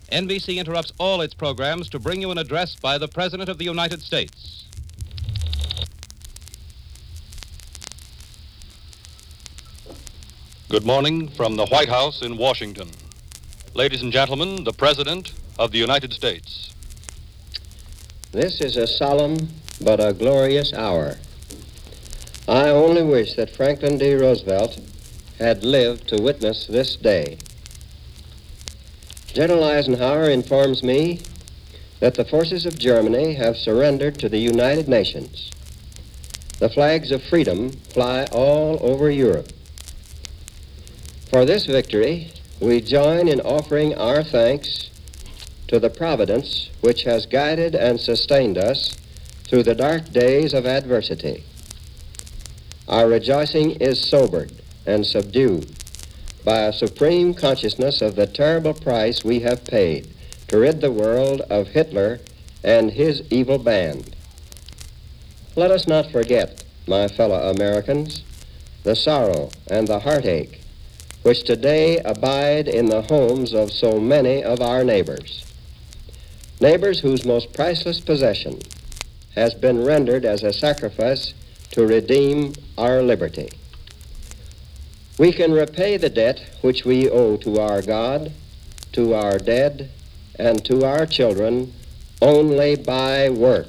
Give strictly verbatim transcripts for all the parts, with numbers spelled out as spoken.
N B C interrupts all its programs to bring you an address by the President of the United States. Good morning from the White House in Washington. Ladies and gentlemen, the President of the United States. This is a solemn but a glorious hour. I only wish that Franklin D. Roosevelt had lived to witness this day. General Eisenhower informs me that the forces of Germany have surrendered to the United Nations. The flags of freedom fly all over Europe. For this victory, we join in offering our thanks to the providence which has guided and sustained us through the dark days of adversity. Our rejoicing is sobered and subdued by a supreme consciousness of the terrible price we have paid to rid the world of Hitler and his evil band. Let us not forget, my fellow Americans, the sorrow and the heartache which today abide in the homes of so many of our neighbors. Neighbors whose most priceless possession has been rendered as a sacrifice to redeem our liberty. We can repay the debt which we owe to our God, to our dead, and to our children only by work,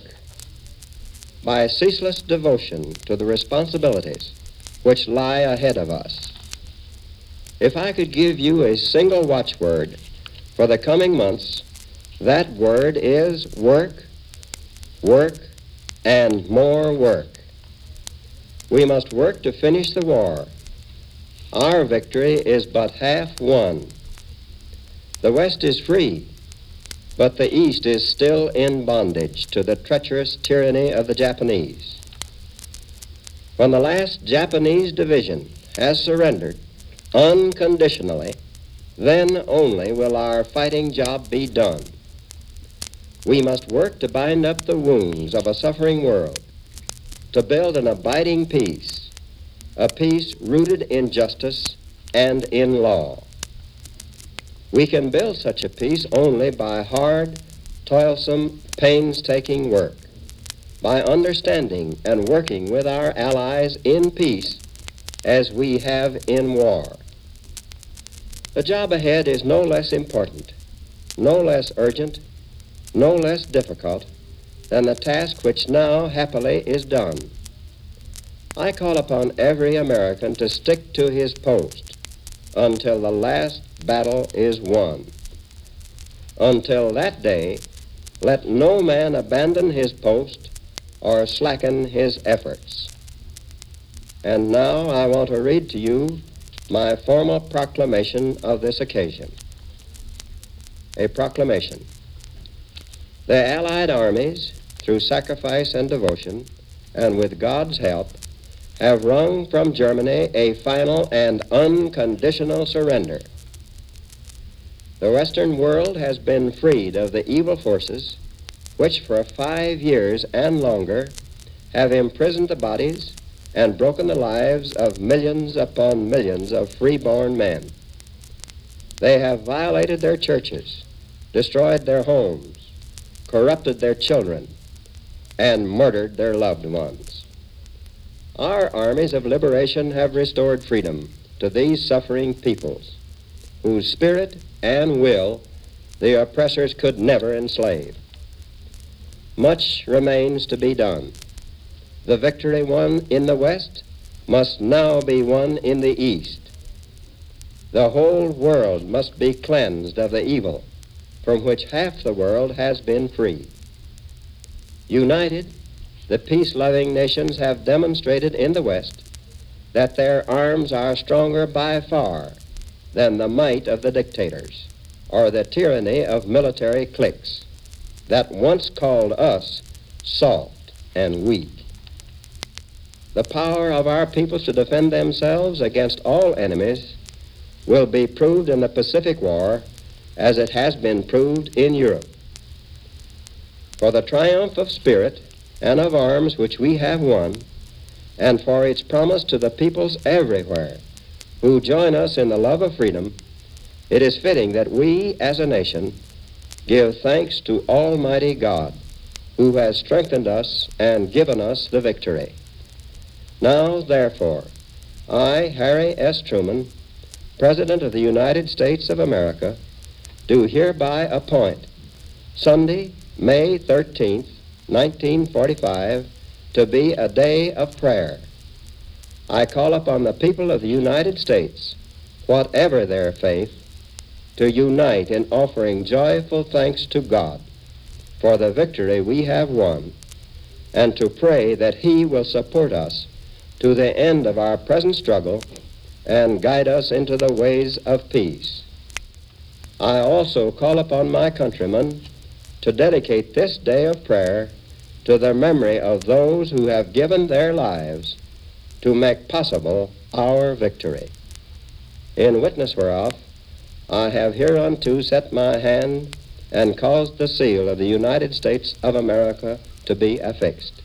by ceaseless devotion to the responsibilities which lie ahead of us. If I could give you a single watchword for the coming months, that word is work, work, and more work. We must work to finish the war. Our victory is but half won. The West is free, but the East is still in bondage to the treacherous tyranny of the Japanese. When the last Japanese division has surrendered unconditionally, then only will our fighting job be done. We must work to bind up the wounds of a suffering world, to build an abiding peace, a peace rooted in justice and in law. We can build such a peace only by hard, toilsome, painstaking work, by understanding and working with our allies in peace as we have in war. The job ahead is no less important, no less urgent, no less difficult than the task which now happily is done. I call upon every American to stick to his post until the last battle is won. Until that day, let no man abandon his post or slacken his efforts. And now I want to read to you my formal proclamation of this occasion. A proclamation. The Allied armies, through sacrifice and devotion, and with God's help, have wrung from Germany a final and unconditional surrender. The Western world has been freed of the evil forces which for five years and longer have imprisoned the bodies and broken the lives of millions upon millions of freeborn men. They have violated their churches, destroyed their homes, corrupted their children, and murdered their loved ones. Our armies of liberation have restored freedom to these suffering peoples, whose spirit and will the oppressors could never enslave. Much remains to be done. The victory won in the West must now be won in the East. The whole world must be cleansed of the evil from which half the world has been free. United, the peace-loving nations have demonstrated in the West that their arms are stronger by far than the might of the dictators or the tyranny of military cliques that once called us soft and weak. The power of our peoples to defend themselves against all enemies will be proved in the Pacific War as it has been proved in Europe. For the triumph of spirit and of arms which we have won, and for its promise to the peoples everywhere who join us in the love of freedom, it is fitting that we, as a nation, give thanks to Almighty God, who has strengthened us and given us the victory. Now, therefore, I, Harry S. Truman, President of the United States of America, do hereby appoint Sunday, May thirteenth, nineteen forty-five, to be a day of prayer. I call upon the people of the United States, whatever their faith, to unite in offering joyful thanks to God for the victory we have won, and to pray that He will support us to the end of our present struggle and guide us into the ways of peace. I also call upon my countrymen to dedicate this day of prayer to the memory of those who have given their lives to make possible our victory. In witness whereof, I have hereunto set my hand and caused the seal of the United States of America to be affixed.